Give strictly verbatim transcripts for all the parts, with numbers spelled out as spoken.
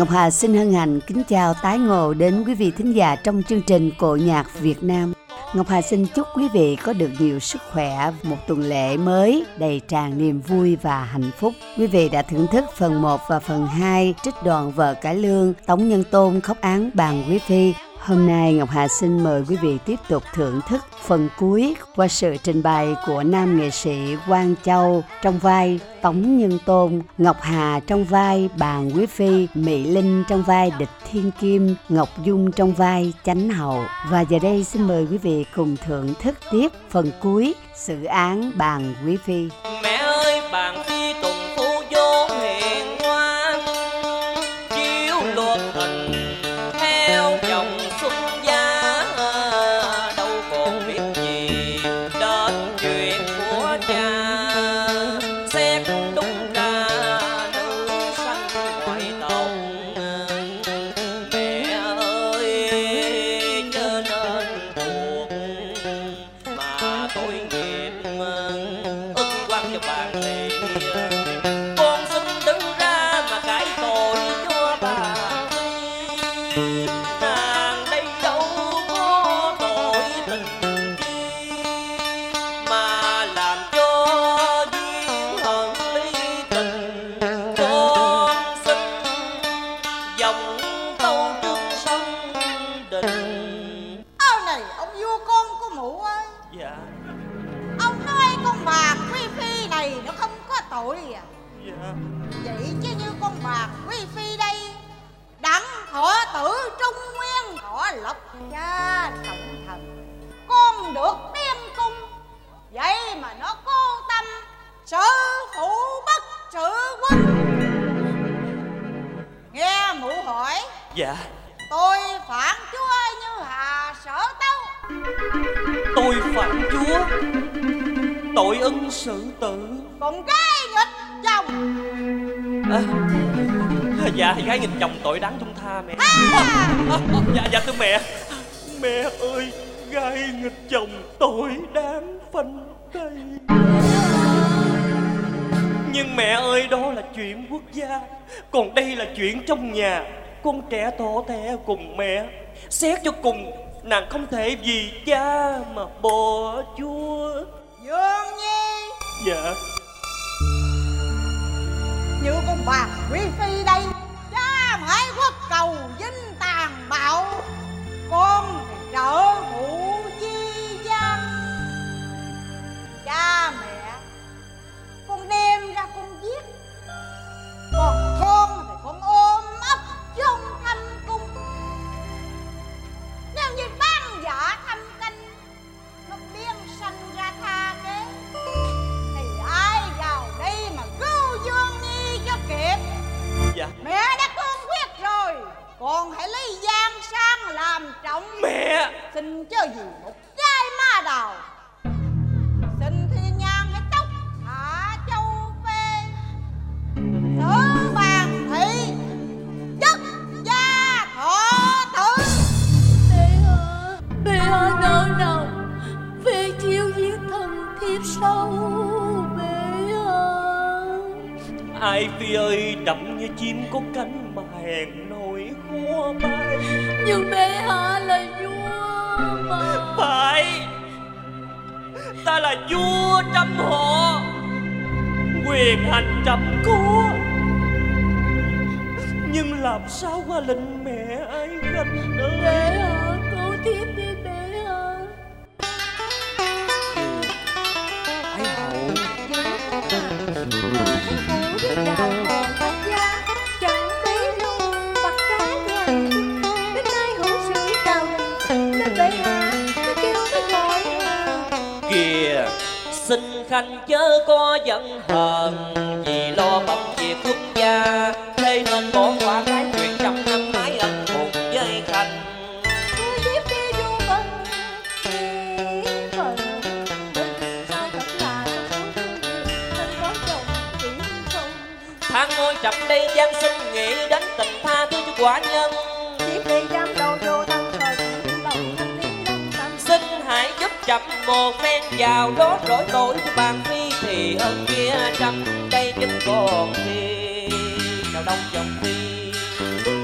Ngọc Hà xin hân hạnh kính chào tái ngộ đến quý vị thính giả trong chương trình Cộ Nhạc Việt Nam. Ngọc Hà xin chúc quý vị có được nhiều sức khỏe, một tuần lễ mới đầy tràn niềm vui và hạnh phúc. Quý vị đã thưởng thức phần một và phần hai trích đoạn Vợ Cải Lương, Tống Nhân Tôn khóc án Bàn Quý Phi. Hôm nay Ngọc Hà xin mời quý vị tiếp tục thưởng thức phần cuối qua sự trình bày của nam nghệ sĩ Quang Châu trong vai Tống Nhân Tôn, Ngọc Hà trong vai Bàn Quý Phi, Mỹ Linh trong vai Địch Thiên Kim, Ngọc Dung trong vai Chánh Hậu. Và giờ đây xin mời quý vị cùng thưởng thức tiếp phần cuối xử án Bàn Quý Phi. Mẹ ơi, Bàn Phi tùng phú vô hiền ngoan, chiếu luật hình theo chồng xuất gia, đâu còn biết gì đến chuyện của cha. Xét đúng ra nữ sanh ngoại tộc, mẹ ơi chớ nên buộc mà tôi nghiệp ức quan cho bạn thì con xin đứng ra mà cãi tội cho bà. Nàng đây đâu có tội tình chi mà làm cho duyên hận ly tình. Con xin dòng tâu trước sông đình. Ơ này ông vua con của mụ ơi, Dạ, ông nói con Bàn Quý Phi này nó không có tội à? dạ. Vậy chứ như con Bàn Quý Phi đây đặng thọ tử trung nguyên, thọ lộc cha trọng thần, con được đem cung, vậy mà nó cố tâm sự phụ bất sự quân. Nghe mụ hỏi, Dạ, tôi phản chúa Như Hà Sở Tâu. tôi phạm chúa, tội ân sự tử. Còn cái nghịch chồng. À, dạ, gái nghịch chồng tội đáng trung tha mẹ. À! À, dạ, dạ thưa mẹ. Mẹ ơi, gái nghịch chồng tội đáng phanh tay. Nhưng mẹ ơi, đó là chuyện quốc gia, còn đây là chuyện trong nhà. Con trẻ thỏ thẻ cùng mẹ, xét cho cùng nàng không thể vì cha mà bỏ chúa. Dương Nhi, Dạ, như con Bàn Quý Phi đây, cha mãi quốc cầu vinh tàn bạo, con thì trợ phụ chi gian. Cha mẹ con đem ra con giết, còn con thì con ôm ấp trong thâm cung. Nếu như ban giả thâm canh nó biến sanh ra tha kế, thì ai vào đây mà cứu Dương Nhi cho kịp. dạ. Mẹ đã cương quyết rồi, con hãy lấy giang sang làm trọng. Mẹ, Xin cho gì một trái ma đào, xin thiên nhang cái tóc hạ châu phê, xử Bàn thị chất gia thọ tử. Bệ hạ, bệ hạ nỡ nào về chiêu giết thần thiếp sâu. Bệ hạ, ai Phi ơi, đậm như chim có cánh mà hèn nổi khó bay. nhưng bệ hạ là vua mà. Phải, ta là vua trăm họ, quyền hành trăm có, nhưng làm sao qua lệnh mẹ ai ganh ơi. Bệ hạ cứu thiếp đi bệ hạ. Ai hậu, Phủ đi đào hồn bạch gia, chẳng thấy luôn bạc cá gầy. Đến nay hữu sự đào đình, nên bệ hạ nó kêu mới gọi. kìa xin khanh chớ có giận hờn, vì lo bận việc quốc gia, thế nên bỏ qua cái chuyện trăm năm mái ân cùng với khanh. Tôi tiếp đi vô vần phận, sai thật là trong số thương thân có chồng chỉ không. Tháng ngôi chậm đây gian sinh nghĩ đến tình tha thứ cho quả nhân. Tiếp đi giam đầu vô thân thời lòng thanh lý đông tâm. Xin hãy giúp chậm một phen vào đó rỗi tội cho Bàn Phi, thì hơn kia trăm đây chính còn khi nào đông chồng Phi.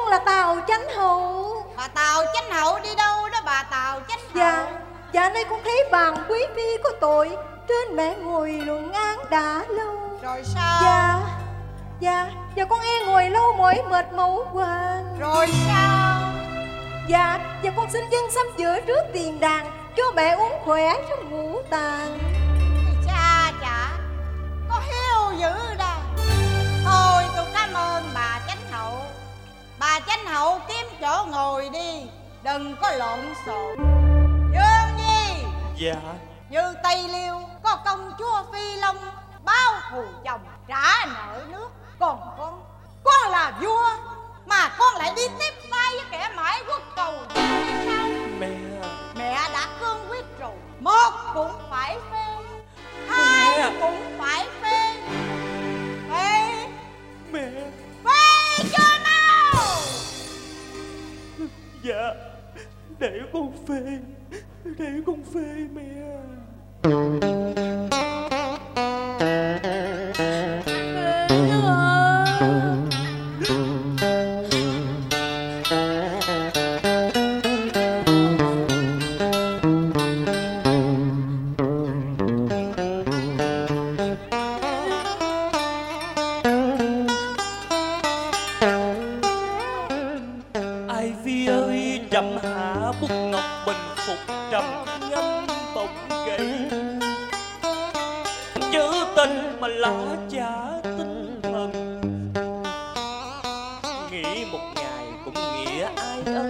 con là Tào Chánh Hậu. Bà Tào Chánh Hậu đi đâu đó bà Tào Chánh Hậu? Dạ, dạ nay con thấy bàn quý phi có tội, trên mẹ ngồi luận án đã lâu. Rồi sao? Dạ, dạ, dạ con e ngồi lâu mỏi mệt mẫu hoàng. Rồi sao? Dạ, dạ con xin dân sắm giữa trước tiền đàn, cho mẹ uống khỏe trong ngủ tàn. Cha chả có hiếu dữ đây. Thôi tôi cảm ơn bà Chánh Hậu. Bà Chánh Hậu kiếm chỗ ngồi đi, đừng có lộn xộn. Dương Nhi. Dạ. Như Tây Liêu có công chúa Phi Long báo thù chồng trả nợ nước, còn con con là vua mà con lại đi tiếp tay với kẻ mãi quốc cầu sao? Mẹ. Mẹ đã cương quyết rồi, một cũng phải phê, hai mẹ. cũng phải phê. Phê. Mẹ. Phê cho mau. Dạ. Để con phê. Để con phê mẹ. Ai Phi ơi, trầm hạ bút ngọc bình phục trầm ngâm bỗng gầy, chữ tình mà lá chả tinh thần, nghĩ một ngày cũng nghĩa ai ơi,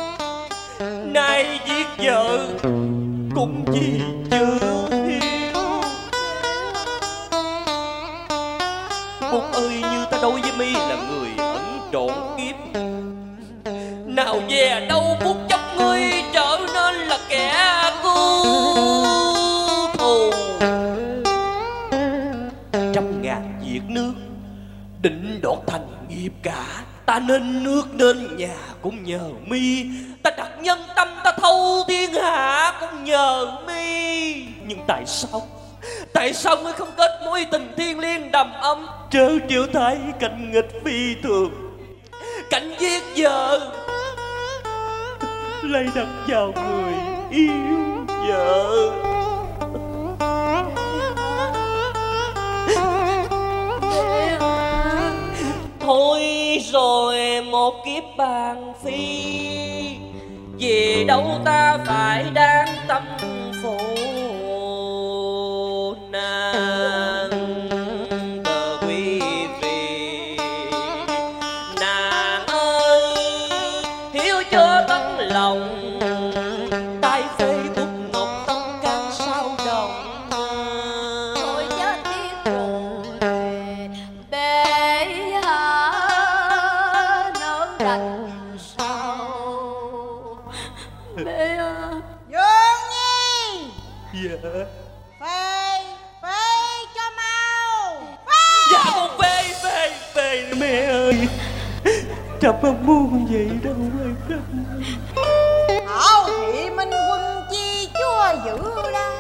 nay giết vợ cũng vì chưa hiếu. Bút ơi, như ta đối với mi là người ẩn trộn kiếp, nào về đâu Bút chấp ngươi trở nên là kẻ cứu thù. Trăm ngàn việc nước định đọt thành nghiệp cả, ta nên nước nên nhà cũng nhờ mi, ta đặt nhân tâm ta thâu thiên hạ cũng nhờ mi. Nhưng tại sao tại sao ngươi không kết mối tình thiên liêng đầm ấm, trớ triệu thái cảnh nghịch phi thường, cảnh giết vợ lấy đặt vào người yêu vợ. Thôi rồi một kiếp bàn phi, vì đâu ta phải đáng tâm phụ nàng bờ quý vị. Nàng ơi, hiếu cho tấm lòng, tay phê bút ngọc tâm can sao đồng. Tôi chết tiếc rồi, bệ hạ nỡ đành sao. Bệ hạ. Dương Nhi. Dạ. Phê. Phê cho mau. Phê. Dạ con phê phê phê mẹ ơi. Trâm không muốn vậy đâu ai Trâm. Hảo thị minh quân chi chúa giữ ra,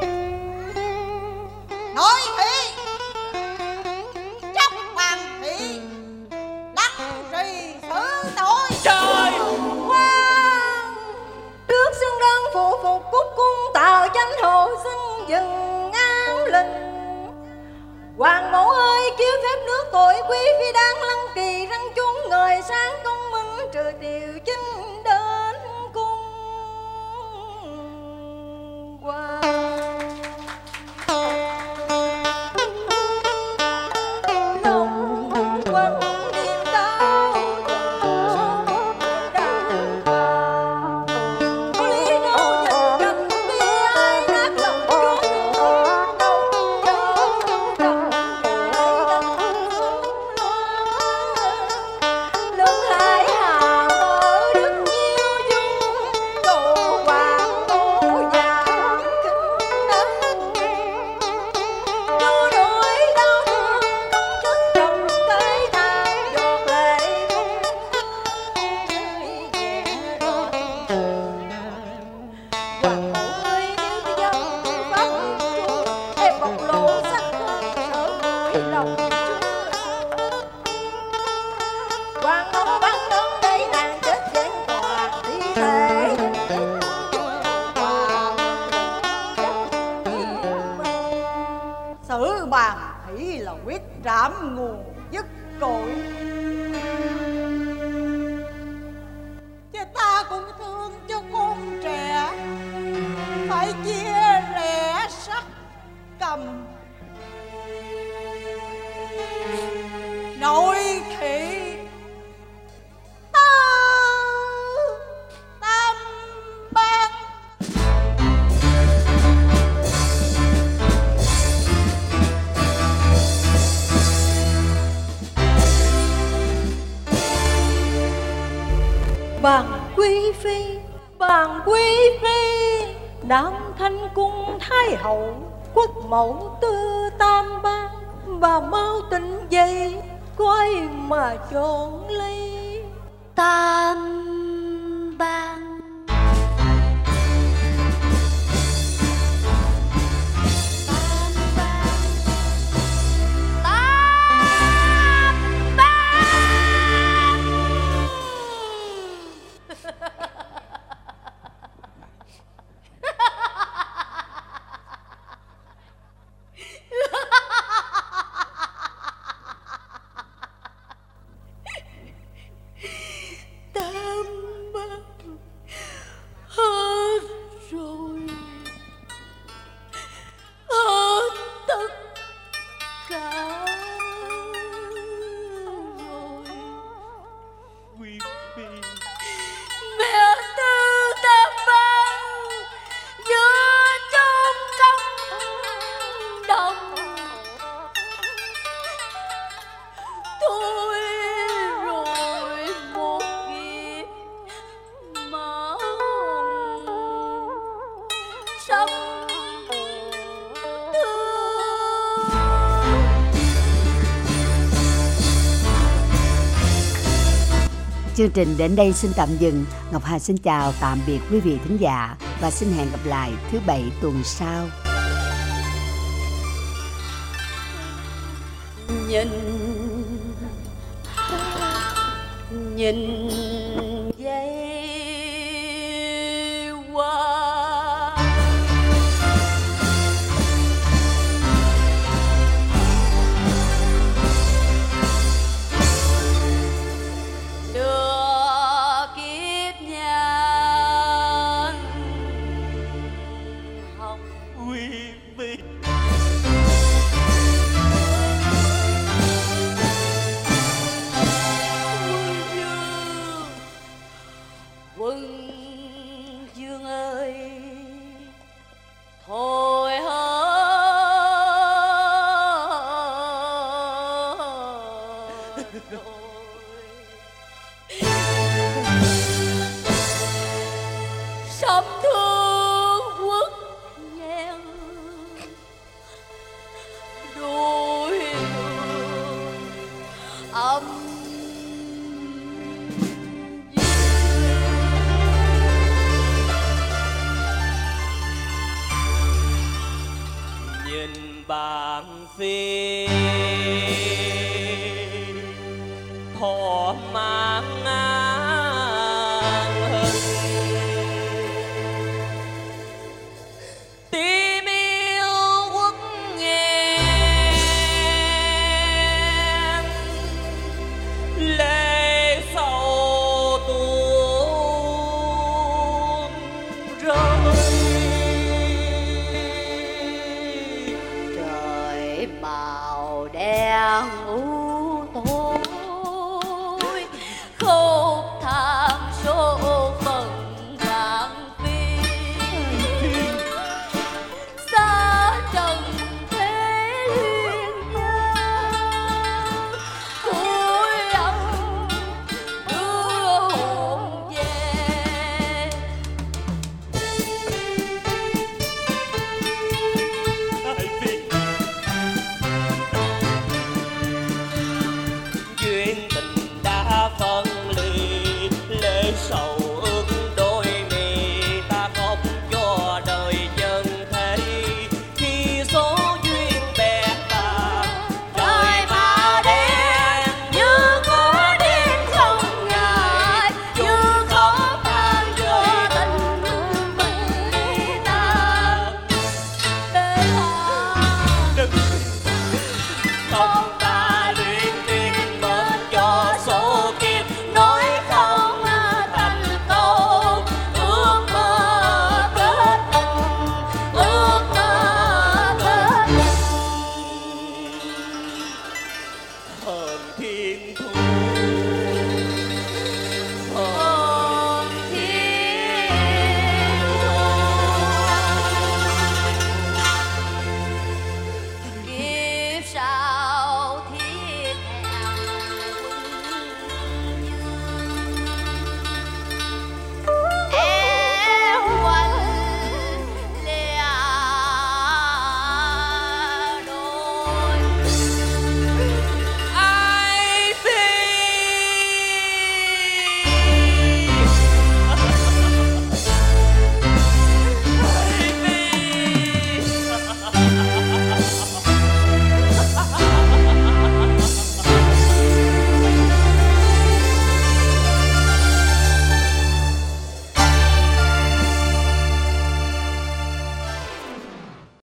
nói thị chóc bằng thị lăng trì xử tội. Trời. Khoan, trước xưng đơn phụ phục cúc cung Tào Chánh Hậu xin dừng an linh. Hoàng mẫu ơi, chiếu phép nước tội quý phi đang lăng kỳ răng chúng người sáng công minh trừ điều chinh đến cung hoàng. Lòng quân niềm đau đàn bà, có lý đâu nhìn cảnh bi ai nát lòng chúa thương đâu cho trầm ai đành xuống loa. Lương Hải Hà mở đức tử bàn hỷ là quyết trảm nguồn dứt cội. Chứ ta cũng thương cho con trẻ, phải chia rẽ sắc cầm. Nội thị tơ tam ban. Bàn quý phi, bàn quý phi, Nam Thanh cung thái hậu, quốc mẫu tư tam ban. Bà mau tỉnh dậy, coi mà chọn lấy Tam ban. Chương trình đến đây xin tạm dừng. Ngọc Hà xin chào tạm biệt quý vị thính giả và xin hẹn gặp lại thứ bảy tuần sau. Nhìn nhìn dây qua bàn phi thọ mang ngang hình tim yêu quốc nghẹn lệ sầu tuôn rơi màu đen u